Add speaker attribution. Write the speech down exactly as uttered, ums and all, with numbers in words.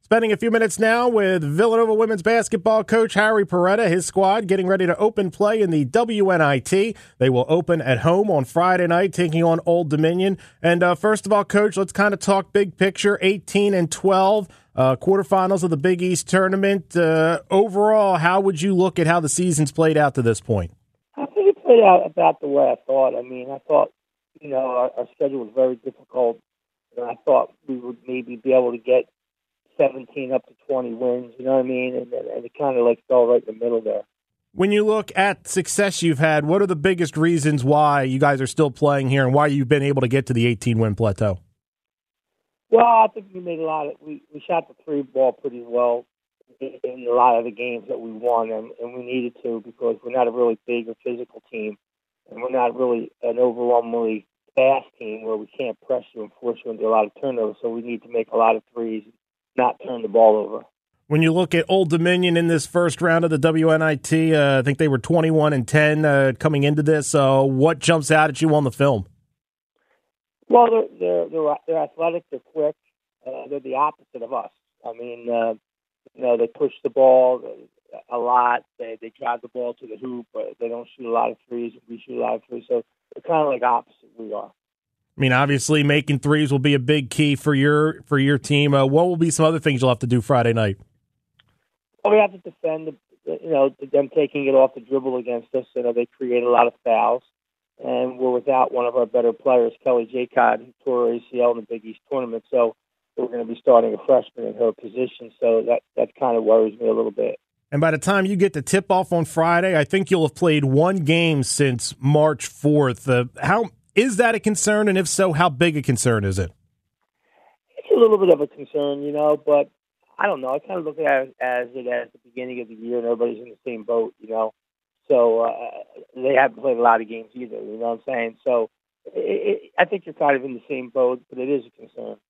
Speaker 1: Spending a few minutes now with Villanova women's basketball coach Harry Perretta, his squad getting ready to open play in the W N I T. They will open at home on Friday night, taking on Old Dominion. And uh, first of all, Coach, let's kind of talk big picture, eighteen and twelve, uh, quarterfinals of the Big East tournament. Uh, overall, how would you look at how the season's played out to this point?
Speaker 2: I think it played out about the way I thought. I mean, I thought, you know, our, our schedule was very difficult. And I thought we would maybe be able to get seventeen up to twenty wins, you know what I mean? And, and it kind of like fell right in the middle there.
Speaker 1: When you look at success you've had, what are the biggest reasons why you guys are still playing here and why you've been able to get to the eighteen-win plateau?
Speaker 2: Well, I think we made a lot of we, – we shot the three ball pretty well in, in a lot of the games that we won, and, and we needed to because we're not a really big or physical team, and we're not really an overwhelmingly fast team where we can't press you and force you into a lot of turnovers, so we need to make a lot of threes, not turn the ball over.
Speaker 1: When you look at Old Dominion in this first round of the W N I T, uh, I think they were twenty-one and ten uh, coming into this. Uh, what jumps out at you on the film?
Speaker 2: Well, they're they're they're, they're athletic, they're quick, uh, they're the opposite of us. I mean, uh, you know, they push the ball a lot. They they drive the ball to the hoop, but they don't shoot a lot of threes. We shoot a lot of threes, so they're kind of like opposite we are.
Speaker 1: I mean, obviously, making threes will be a big key for your for your team. Uh, what will be some other things you'll have to do Friday night?
Speaker 2: Well, we have to defend, the, you know, them taking it off the dribble against us. You know, they create a lot of fouls, and we're without one of our better players, Kelly Jacod, who tore her A C L in the Big East tournament. So we're going to be starting a freshman in her position. So that that kind of worries me a little bit.
Speaker 1: And by the time you get the tip-off on Friday, I think you'll have played one game since March fourth. Uh, how is that a concern? And if so, how big a concern is it?
Speaker 2: It's a little bit of a concern, you know, but I don't know. I kind of look at it as it as the beginning of the year and everybody's in the same boat, you know. So uh, they haven't played a lot of games either, you know what I'm saying? So it, it, I think you're kind of in the same boat, but it is a concern.